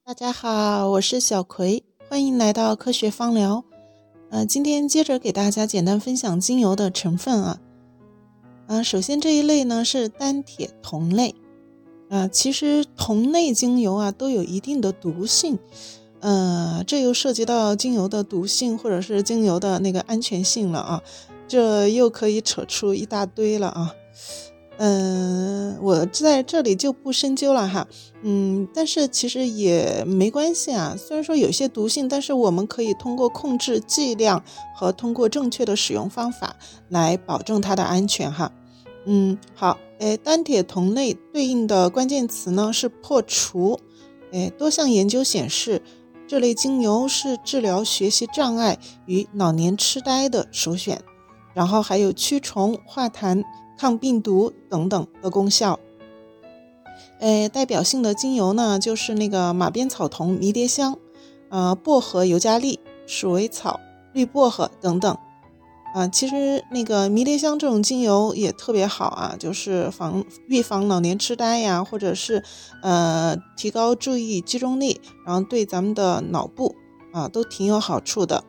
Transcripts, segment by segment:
大家好，我是小葵，欢迎来到科学芳疗。今天接着给大家简单分享精油的成分啊。首先这一类呢是单铁酮类。其实酮类精油啊都有一定的毒性，这又涉及到精油的毒性或者是精油的那个安全性了啊，这又可以扯出一大堆了啊。我在这里就不深究了哈，但是其实也没关系啊。虽然说有些毒性，但是我们可以通过控制剂量和通过正确的使用方法来保证它的安全哈。好，单铁酮类对应的关键词呢是破除。多项研究显示，这类精油是治疗学习障碍与老年痴呆的首选，然后还有驱虫、化痰、抗病毒等等的功效。代表性的精油呢就是那个马鞭草酮、迷迭香、薄荷、尤加利、鼠尾草、绿薄荷等等。其实那个迷迭香这种精油也特别好啊，就是预防老年痴呆呀，或者是提高注意集中力，然后对咱们的脑部都挺有好处的。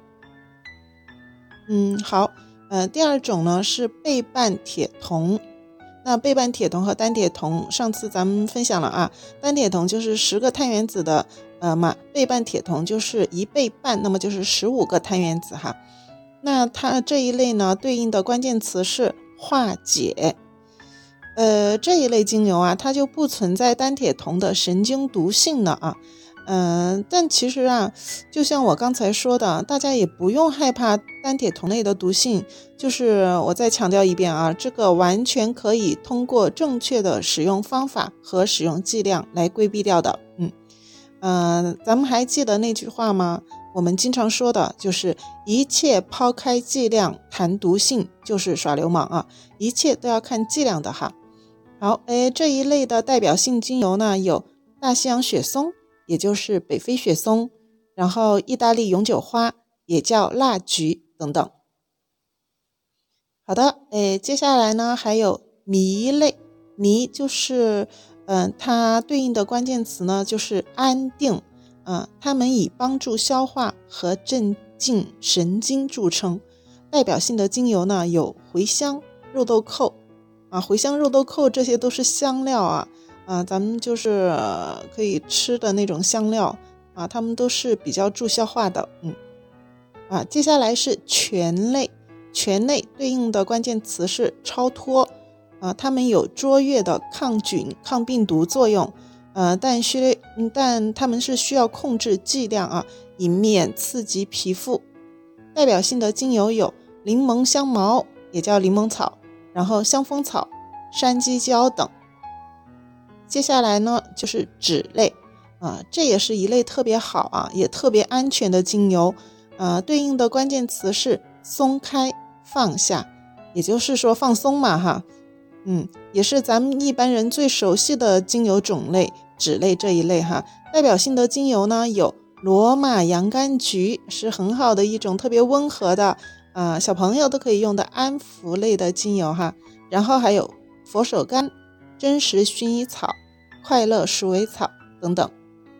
好，第二种呢是倍半铁酮。那倍半铁酮和单铁酮上次咱们分享了啊，单铁酮就是10个碳原子的倍半铁酮就是1倍半，那么就是15个碳原子哈。那它这一类呢对应的关键词是化解。这一类精油啊它就不存在单铁酮的神经毒性了啊。但其实啊，就像我刚才说的，大家也不用害怕单铁酮类的毒性，就是我再强调一遍啊，这个完全可以通过正确的使用方法和使用剂量来规避掉的。咱们还记得那句话吗？我们经常说的就是一切抛开剂量谈毒性就是耍流氓啊，一切都要看剂量的哈。好，这一类的代表性精油呢有大西洋雪松，也就是北非雪松，然后意大利永久花，也叫蜡菊等等。好的，接下来呢还有醚类。醚就是它对应的关键词呢就是安定。它们以帮助消化和镇静神经著称。代表性的精油呢有茴香、肉豆蔻茴香、肉豆蔻这些都是香料啊。咱们就是可以吃的那种香料啊，它们都是比较助消化的。接下来是醛类。醛类对应的关键词是超脱。它们有卓越的抗菌、抗病毒作用。但它们是需要控制剂量啊，以免刺激皮肤。代表性的精油有柠檬香茅，也叫柠檬草，然后香蜂草、山鸡椒等。接下来呢就是酯类。这也是一类特别好啊，也特别安全的精油。对应的关键词是松开、放下，也就是说放松嘛哈。也是咱们一般人最熟悉的精油种类，酯类这一类哈。代表性的精油呢有罗马洋甘菊，是很好的一种特别温和的小朋友都可以用的安抚类的精油哈。然后还有佛手柑、真实薰衣草、快乐鼠尾草等等。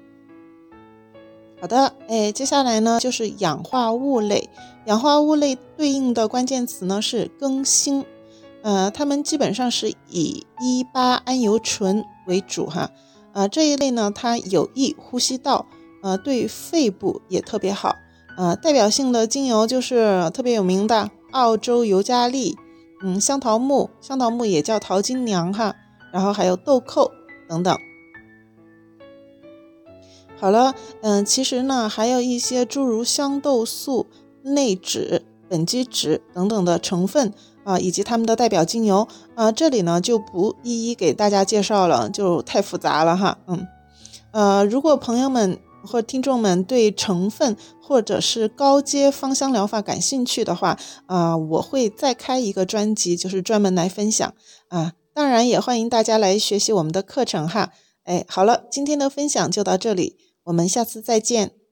好的，接下来呢就是氧化物类。氧化物类对应的关键词呢是更新。它们基本上是以1,8桉油醇为主哈。这一类呢它有益呼吸道，对肺部也特别好。代表性的精油就是特别有名的澳洲尤加利，香桃木也叫桃金娘哈，然后还有豆蔻等等。好了，其实呢还有一些诸如香豆素、内酯、苯基酯等等的成分以及它们的代表精油这里呢就不一一给大家介绍了，就太复杂了哈。如果朋友们或听众们对成分或者是高阶芳香疗法感兴趣的话我会再开一个专辑，就是专门来分享当然也欢迎大家来学习我们的课程哈。好了，今天的分享就到这里，我们下次再见。